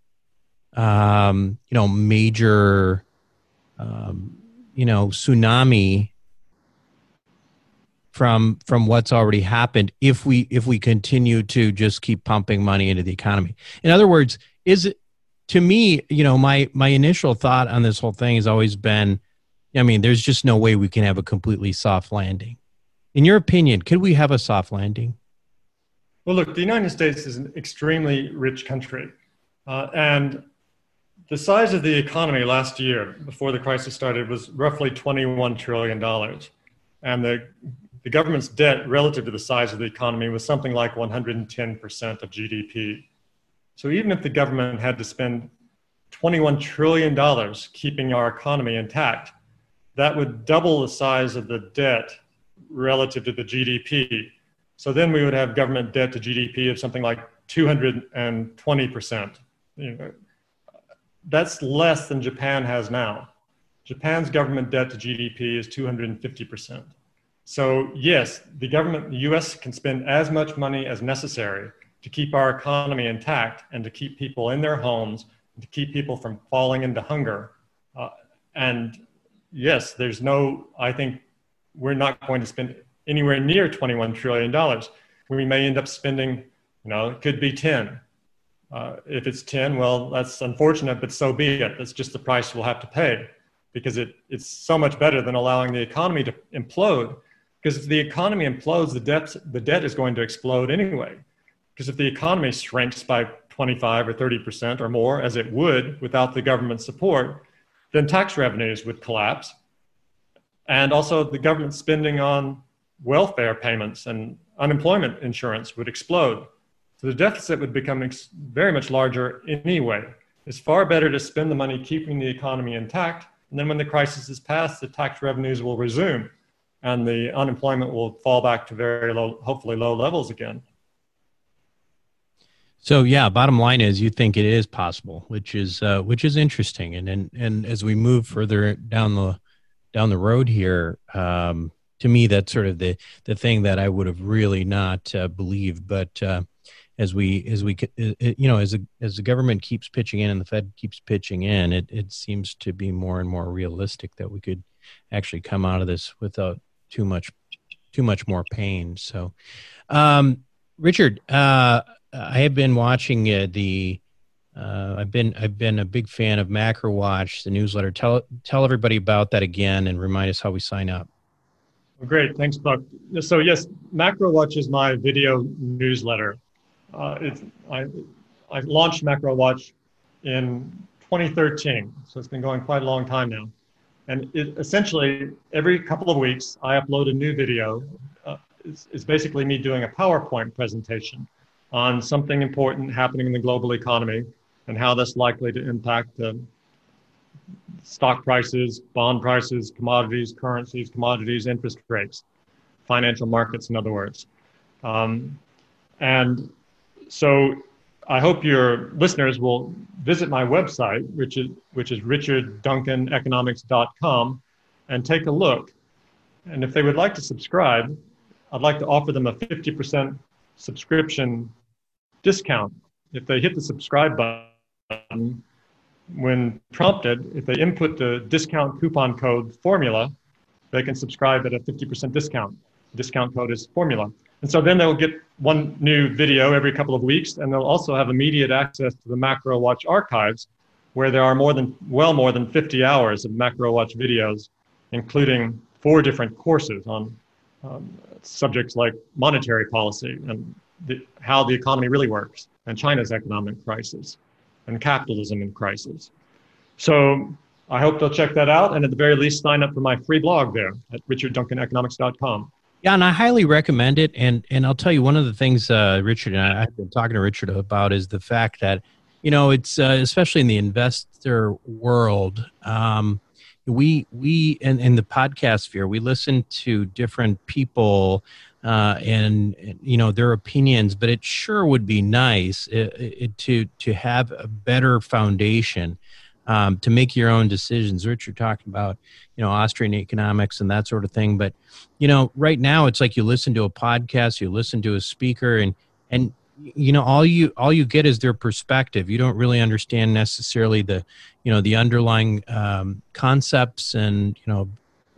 Speaker 3: um, you know, major, um, you know, tsunami
Speaker 1: from from what's already happened if we if we continue to just keep pumping money into the economy. In other words, is it, to me, you know, my my initial thought on this whole thing has always been, I mean, there's just no way we can have a completely soft landing. In your opinion, could we have a soft landing?
Speaker 4: Well, look, the United States is an extremely rich country. Uh, and the size of the economy last year, before the crisis started, was roughly twenty-one trillion dollars. And the, the government's debt relative to the size of the economy was something like one hundred ten percent of G D P. So even if the government had to spend twenty-one trillion dollars keeping our economy intact, that would double the size of the debt relative to the G D P. So then we would have government debt to G D P of something like two hundred twenty percent. You know, that's less than Japan has now. Japan's government debt to G D P is two hundred fifty percent. So yes, the government, the U S can spend as much money as necessary to keep our economy intact and to keep people in their homes, to keep people from falling into hunger. Uh, and yes, there's no, I think we're not going to spend anywhere near twenty-one trillion dollars. We may end up spending, you know, it could be ten. Uh, if it's ten, well, that's unfortunate, but so be it. That's just the price we'll have to pay, because it, it's so much better than allowing the economy to implode. Because if the economy implodes, the debt, the debt is going to explode anyway. Because if the economy shrinks by twenty-five or thirty percent or more, as it would without the government support, then tax revenues would collapse. And also the government spending on welfare payments and unemployment insurance would explode. So the deficit would become ex- very much larger anyway. It's far better to spend the money keeping the economy intact, and then when the crisis is past, the tax revenues will resume, and the unemployment will fall back to very low, hopefully low levels again.
Speaker 1: So yeah, bottom line is you think it is possible, which is uh, which is interesting. And and and as we move further down the down the road here, um, to me that's sort of the the thing that I would have really not uh, believed. But uh, as we as we it, you know as a, as the government keeps pitching in and the Fed keeps pitching in, it it seems to be more and more realistic that we could actually come out of this without too much too much more pain. So, um, Richard, uh, I have been watching uh, the. Uh, I've been I've been a big fan of MacroWatch, the newsletter. Tell tell everybody about that again and remind us how we sign up.
Speaker 4: Well, great, thanks, Buck. So yes, MacroWatch is my video newsletter. Uh, it's, I I launched MacroWatch in twenty thirteen, so it's been going quite a long time now. And it, essentially, every couple of weeks, I upload a new video. Uh, it's, it's basically me doing a PowerPoint presentation on something important happening in the global economy and how that's likely to impact the stock prices, bond prices, commodities, currencies, commodities, interest rates, financial markets, in other words. Um, and so I hope your listeners will visit my website, which is which is richard duncan economics dot com, and take a look. And if they would like to subscribe, I'd like to offer them a fifty percent subscription discount. If they hit the subscribe button, when prompted, if they input the discount coupon code formula, they can subscribe at a fifty percent discount. Discount code is formula. And so then they'll get one new video every couple of weeks, and they'll also have immediate access to the MacroWatch archives, where there are more than, well more than fifty hours of MacroWatch videos, including four different courses on um, subjects like monetary policy and the, how the economy really works, and China's economic crisis, and capitalism in crisis. So I hope they'll check that out, and at the very least sign up for my free blog there at richard duncan economics dot com.
Speaker 1: Yeah, and I highly recommend it. And and I'll tell you, one of the things uh, Richard and I, I've been talking to Richard about is the fact that, you know, it's uh, especially in the investor world, um, we we in, in the podcast sphere, we listen to different people uh, and, you know, their opinions, but it sure would be nice it, it, to to have a better foundation um, to make your own decisions. Richard talking about, you know, Austrian economics and that sort of thing. But, you know, right now it's like you listen to a podcast, you listen to a speaker, and, and, you know, all you, all you get is their perspective. You don't really understand necessarily the, you know, the underlying um, concepts and, you know,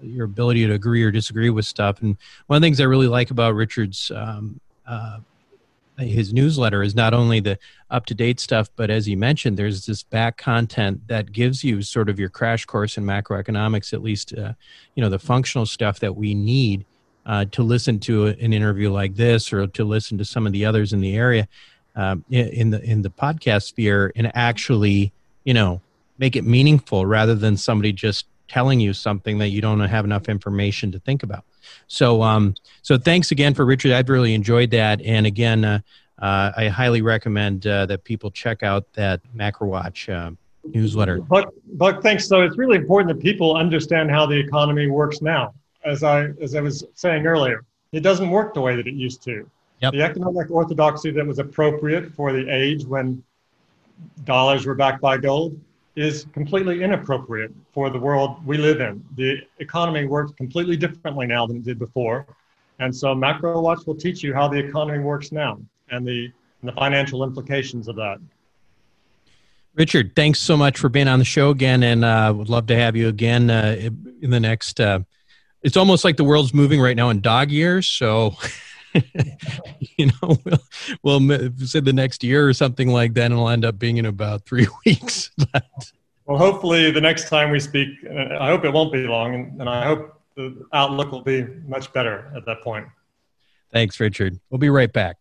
Speaker 1: your ability to agree or disagree with stuff. And one of the things I really like about Richard's um, uh, his newsletter is not only the up-to-date stuff, but as he mentioned, there's this back content that gives you sort of your crash course in macroeconomics, at least, uh, you know, the functional stuff that we need uh, to listen to an interview like this, or to listen to some of the others in the area, um, in the in the podcast sphere, and actually, you know, make it meaningful rather than somebody just telling you something that you don't have enough information to think about. So, um, so thanks again for Richard. I've really enjoyed that. And again, uh, uh, I highly recommend uh, that people check out that MacroWatch uh, newsletter.
Speaker 4: Buck, Buck, thanks. So it's really important that people understand how the economy works now. As I as I was saying earlier, it doesn't work the way that it used to. Yep. The economic orthodoxy that was appropriate for the age when dollars were backed by gold is completely inappropriate for the world we live in. The economy works completely differently now than it did before. And so MacroWatch will teach you how the economy works now and the, and the financial implications of that.
Speaker 1: Richard, thanks so much for being on the show again, and uh, would love to have you again uh, in the next, uh, it's almost like the world's moving right now in dog years, so you know, we'll, we'll say the next year or something like that, and it'll end up being in about three weeks. But
Speaker 4: well, hopefully the next time we speak, I hope it won't be long, and, and I hope the outlook will be much better at that point.
Speaker 1: Thanks, Richard. We'll be right back.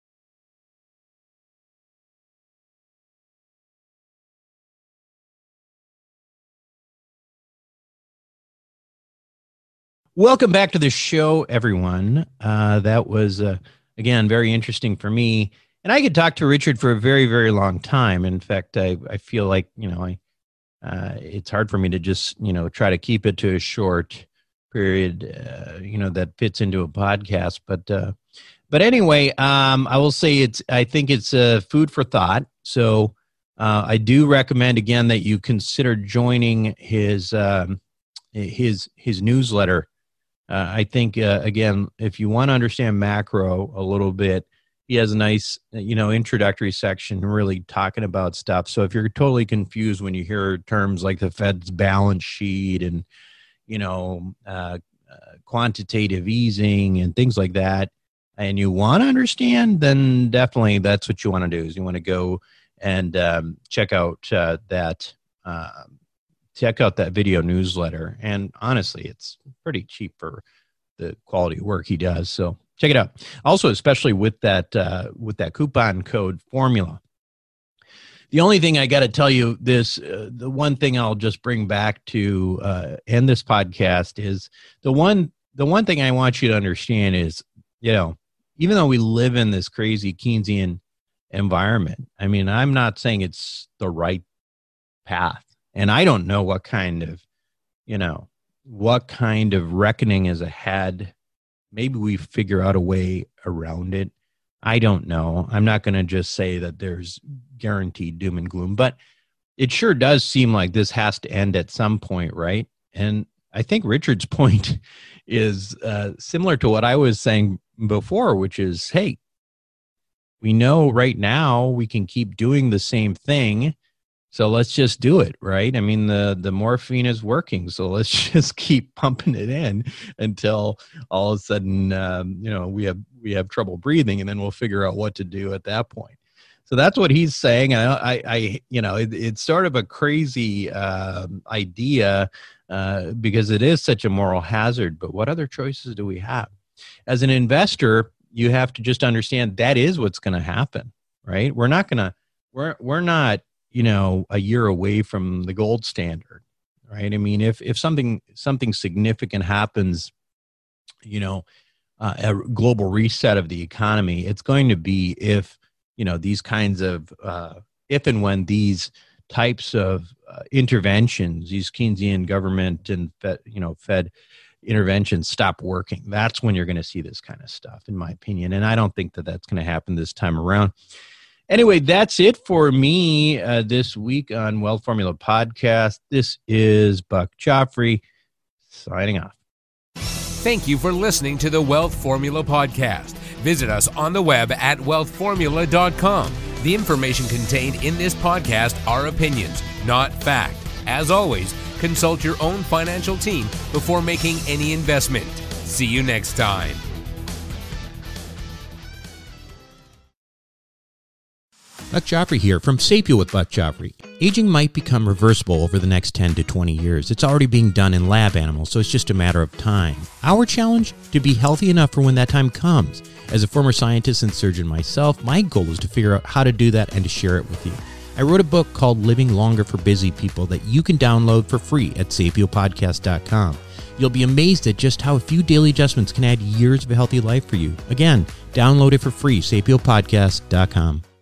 Speaker 1: Welcome back to the show, everyone. Uh, that was, uh, again, very interesting for me. And I could talk to Richard for a very, very long time. In fact, I, I feel like, you know, I uh, it's hard for me to just, you know, try to keep it to a short period, uh, you know, that fits into a podcast. But uh, but anyway, um, I will say it's, I think it's uh, food for thought. So uh, I do recommend, again, that you consider joining his um, his his newsletter. Uh, I think, uh, again, if you want to understand macro a little bit, he has a nice, you know, introductory section really talking about stuff. So if you're totally confused when you hear terms like the Fed's balance sheet and, you know, uh, uh, quantitative easing and things like that, and you want to understand, then definitely that's what you want to do, is you want to go and um, check out uh, that uh, check out that video newsletter. And honestly, it's pretty cheap for the quality of work he does. So check it out. Also, especially with that, uh, with that coupon code formula. The only thing I got to tell you this, uh, the one thing I'll just bring back to uh, end this podcast is the one, the one thing I want you to understand is, you know, even though we live in this crazy Keynesian environment, I mean, I'm not saying it's the right path. And I don't know what kind of, you know, what kind of reckoning is ahead. Maybe we figure out a way around it. I don't know. I'm not going to just say that there's guaranteed doom and gloom, but it sure does seem like this has to end at some point, right? And I think Richard's point is uh, similar to what I was saying before, which is, hey, we know right now we can keep doing the same thing. So let's just do it, right? I mean, the, the morphine is working, so let's just keep pumping it in until all of a sudden, um, you know, we have we have trouble breathing, and then we'll figure out what to do at that point. So that's what he's saying. I, I, I you know, it, it's sort of a crazy uh, idea uh, because it is such a moral hazard. But what other choices do we have? As an investor, you have to just understand that is what's going to happen, right? We're not going to, we're we're not. you know, a year away from the gold standard, right? I mean, if if something something significant happens, you know, uh, a global reset of the economy, it's going to be if, you know, these kinds of, uh, if and when these types of uh, interventions, these Keynesian government and, Fed, you know, Fed interventions stop working. That's when you're going to see this kind of stuff, in my opinion. And I don't think that that's going to happen this time around. Anyway, that's it for me uh, this week on Wealth Formula Podcast. This is Buck Joffrey signing off.
Speaker 2: Thank you for listening to the Wealth Formula Podcast. Visit us on the web at wealth formula dot com. The information contained in this podcast are opinions, not fact. As always, Consult your own financial team before making any investment. See you next time.
Speaker 3: Buck Joffrey here from Sapio with Buck Joffrey. Aging might become reversible over the next ten to twenty years. It's already being done in lab animals, so it's just a matter of time. Our challenge? To be healthy enough for when that time comes. As a former scientist and surgeon myself, my goal is to figure out how to do that and to share it with you. I wrote a book called Living Longer for Busy People that you can download for free at sapio podcast dot com. You'll be amazed at just how a few daily adjustments can add years of a healthy life for you. Again, download it for free, sapio podcast dot com.